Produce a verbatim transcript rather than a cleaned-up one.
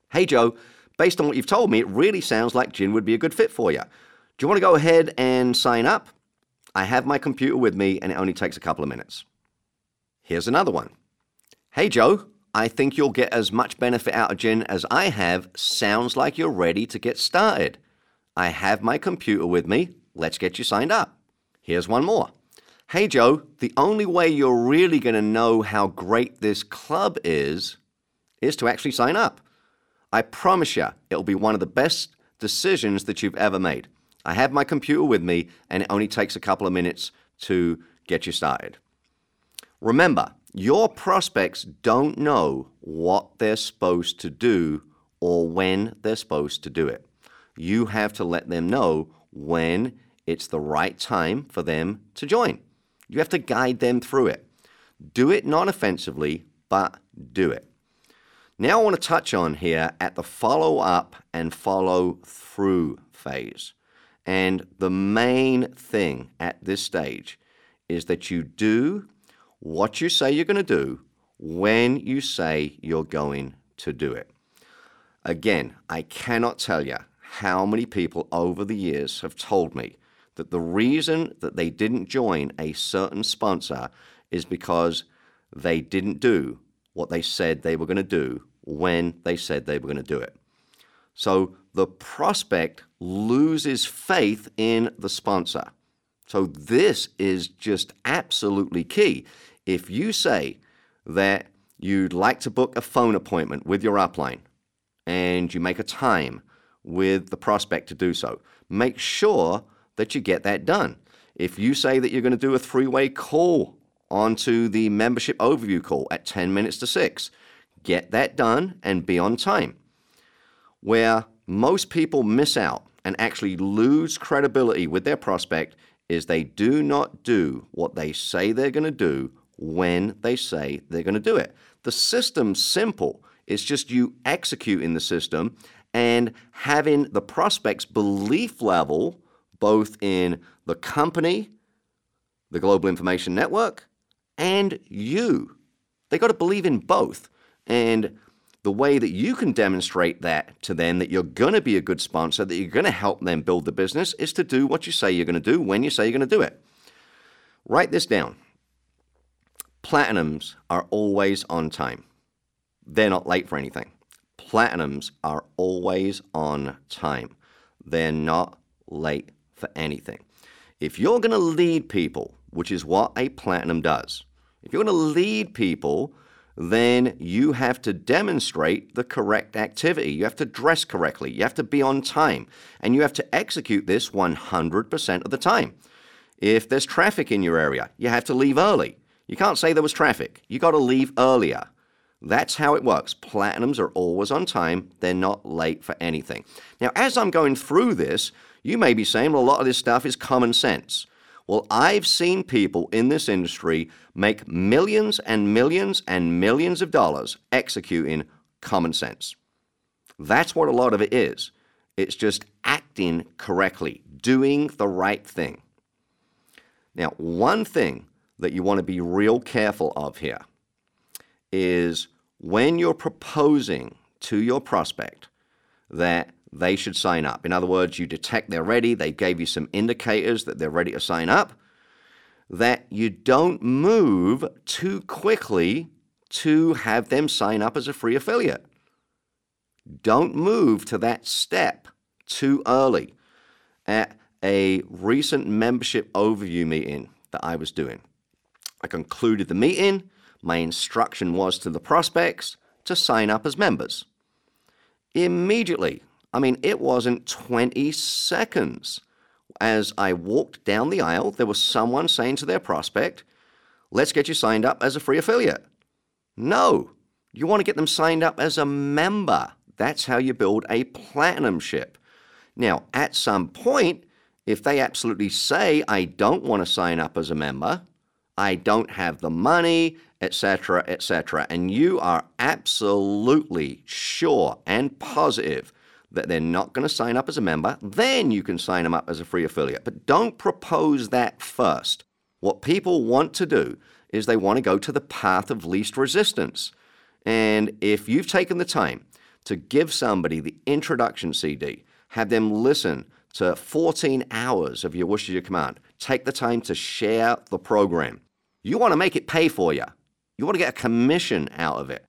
Hey, Joe, based on what you've told me, it really sounds like gin would be a good fit for you. Do you want to go ahead and sign up? I have my computer with me and it only takes a couple of minutes. Here's another one. Hey, Joe, I think you'll get as much benefit out of gin as I have. Sounds like you're ready to get started. I have my computer with me. Let's get you signed up. Here's one more. Hey, Joe, the only way you're really going to know how great this club is, is to actually sign up. I promise you, it'll be one of the best decisions that you've ever made. I have my computer with me, and it only takes a couple of minutes to get you started. Remember, your prospects don't know what they're supposed to do or when they're supposed to do it. You have to let them know when it's the right time for them to join. You have to guide them through it. Do it non-offensively, but do it. Now I want to touch on here at the follow-up and follow-through phase. And the main thing at this stage is that you do what you say you're going to do when you say you're going to do it. Again, I cannot tell you how many people over the years have told me that the reason that they didn't join a certain sponsor is because they didn't do what they said they were going to do when they said they were going to do it. So the prospect loses faith in the sponsor. So this is just absolutely key. If you say that you'd like to book a phone appointment with your upline and you make a time with the prospect to do so, make sure that you get that done. If you say that you're going to do a three-way call onto the membership overview call at ten minutes to six, get that done and be on time. Where most people miss out and actually lose credibility with their prospect is they do not do what they say they're going to do when they say they're going to do it. The system's simple. It's just you executing the system and having the prospect's belief level both in the company, the Global Information Network, and you. They got to believe in both. And the way that you can demonstrate that to them, that you're going to be a good sponsor, that you're going to help them build the business, is to do what you say you're going to do when you say you're going to do it. Write this down. Platinums are always on time. They're not late for anything. Platinums are always on time. They're not late for anything. If you're going to lead people, which is what a platinum does, if you're going to lead people, then you have to demonstrate the correct activity. You have to dress correctly. You have to be on time. And you have to execute this one hundred percent of the time. If there's traffic in your area, you have to leave early. You can't say there was traffic. You got to leave earlier. That's how it works. Platinums are always on time. They're not late for anything. Now, as I'm going through this, you may be saying, well, a lot of this stuff is common sense. Well, I've seen people in this industry make millions and millions and millions of dollars executing common sense. That's what a lot of it is. It's just acting correctly, doing the right thing. Now, one thing that you want to be real careful of here is when you're proposing to your prospect that they should sign up. In other words, you detect they're ready, they gave you some indicators that they're ready to sign up, that you don't move too quickly to have them sign up as a free affiliate. Don't move to that step too early. At a recent membership overview meeting that I was doing, I concluded the meeting. My instruction was to the prospects to sign up as members. Immediately, I mean, it wasn't twenty seconds. As I walked down the aisle, there was someone saying to their prospect, let's get you signed up as a free affiliate. No, you want to get them signed up as a member. That's how you build a platinumship. Now, at some point, if they absolutely say, I don't want to sign up as a member, I don't have the money, et cetera, et cetera, and you are absolutely sure and positive that they're not going to sign up as a member, then you can sign them up as a free affiliate. But don't propose that first. What people want to do is they want to go to the path of least resistance. And if you've taken the time to give somebody the introduction C D, have them listen to fourteen hours of your Worcestershire Command, take the time to share the program. You want to make it pay for you. You want to get a commission out of it.